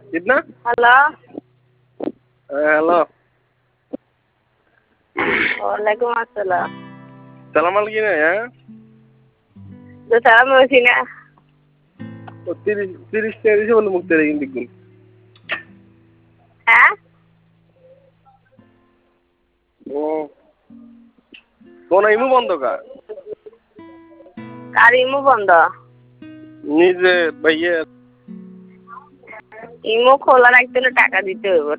कितना hello hello वालेकुम अस्सलाम सलाम अलैकुम है तो सारा मोसिना तो 30 से बोल मुक्ते रही दिखुन हाँ ओ कौन इमु बंद का कारिमु बंद নিজে ভাইয়ে ইমো খোলা রাখতে হলে টাকা দিতে হবে